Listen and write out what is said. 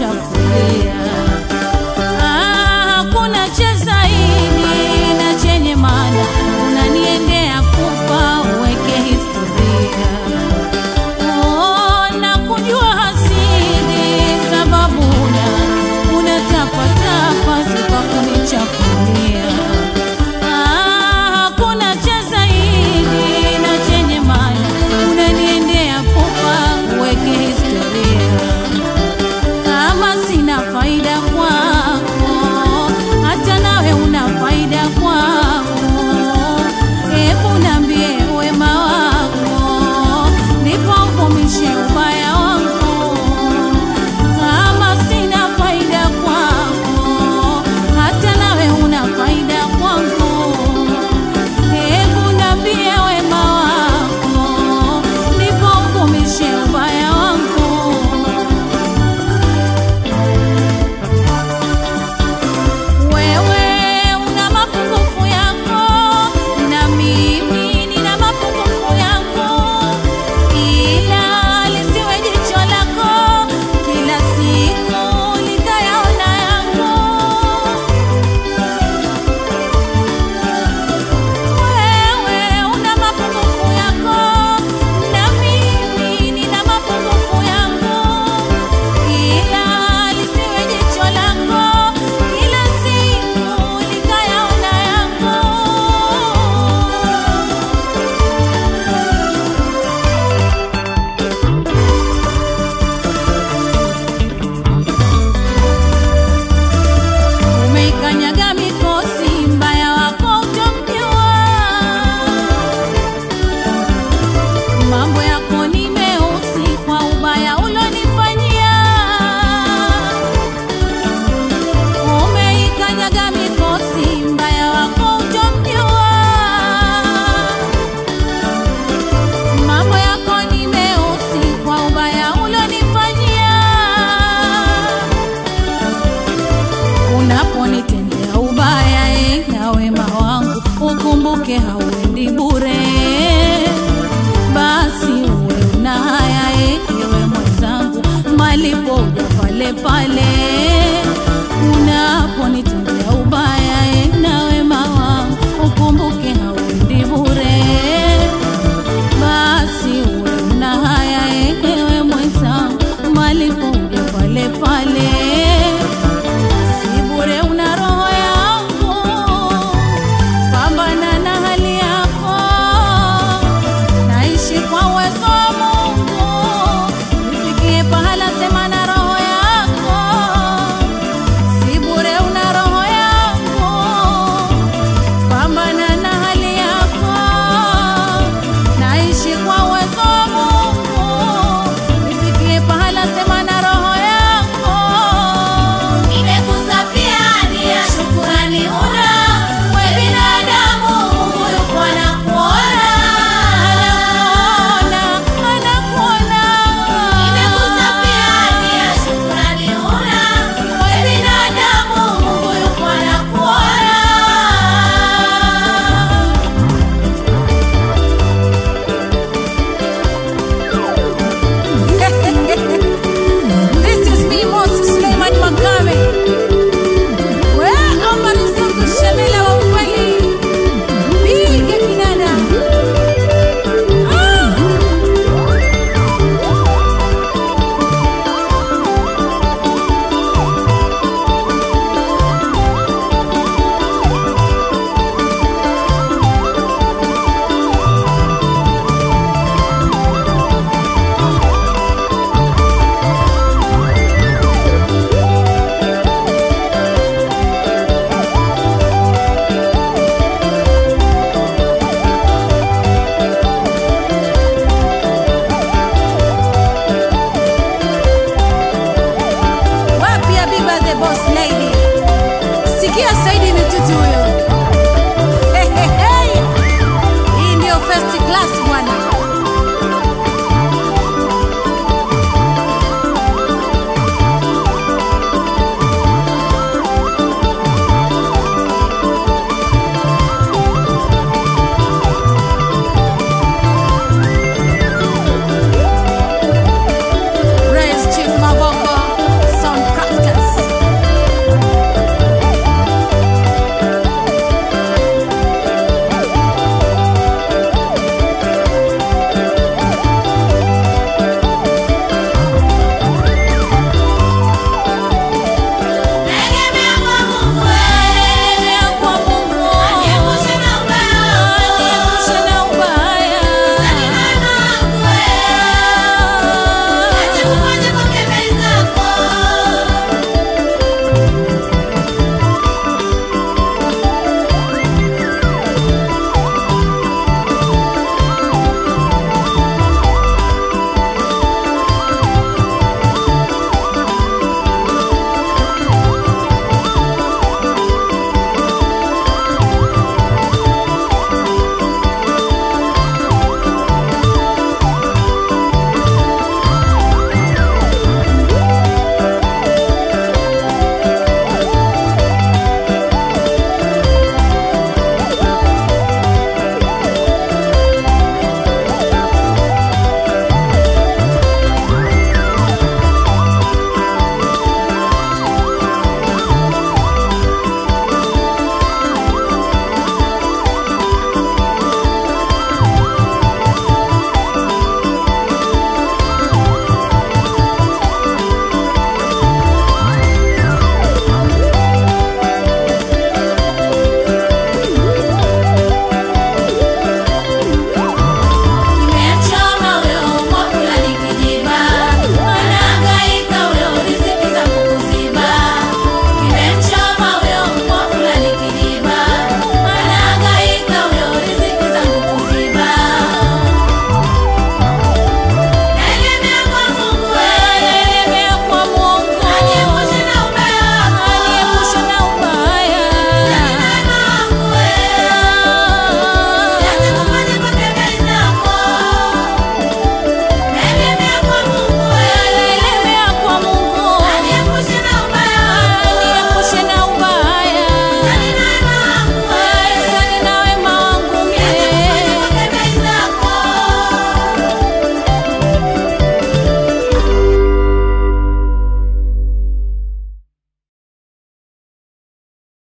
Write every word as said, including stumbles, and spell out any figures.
kunichafulia. Ah, hakuna cha zaidi na chenye maana, unaniendea kupa uweke historia. Oh, na kujua hasidi sababu una unatapatapa zika kunichafulia. Ah, hakuna cha zaidi na chenye maana, unaniendea kupa uweke historia. Kama sina faida kwako, hata nawe una faida kwako, hebu niambie wema wako, ndipo uvumishe ubaya wako. Kama sina faida kwako, hata nawe una faida kwako, hebu niambie wema wako, ndipo uvumishe ubaya wako. Wewe una mapungufu yako na mimi nina mapungufu yangu, ila lisiwe jicho lako kila siku likayaona yangu. Wewe una mapungufu yako na mimi nina mapungufu yangu, ila lisiwe jicho lako kila siku likayaona yangu. Umeikanyaga mikosi, mbaya wako utamjua. Mambo yako ni meusi kwa ubaya ulonifanyia. Umeikanyaga mikosi, mbaya wako utamjua. Mambo yako ni meusi kwa ubaya ulonifanyia. Unaponitendea ubaya, eh, na wema wangu ukumbuke hauendi bure. Basi uwe una haya, eh, ewe mwenzangu, malipo uja pale pale. Unaponitendea ubaya, eh, na wema wangu ukumbuke hauendi bure. Basi uwe una haya, eh, ewe mwenzangu, malipo uja pale pale. Si bure una roho yangu, pambana na hali yako. Naishi kwa uwezo wa Mungu, nifikie pahala sema na roho yako. Si bure una roho yangu, pambana na hali yako. Naishi kwa uwezo wa Mungu, nifikie pahala sema na roho yako. Nimekusafia hadi ya shukurani una, we binadamu Mungu yupo anakuona. Anakuona, anakuona. Nimekusafia hadi ya shukurani una, we binadamu Mungu yupo anakuona. This is me, Moses Suleiman Magame. Wewe Omar Zuku Shamila wa ukweli. Piga kinanda. Ah! Wapi Habiba the boss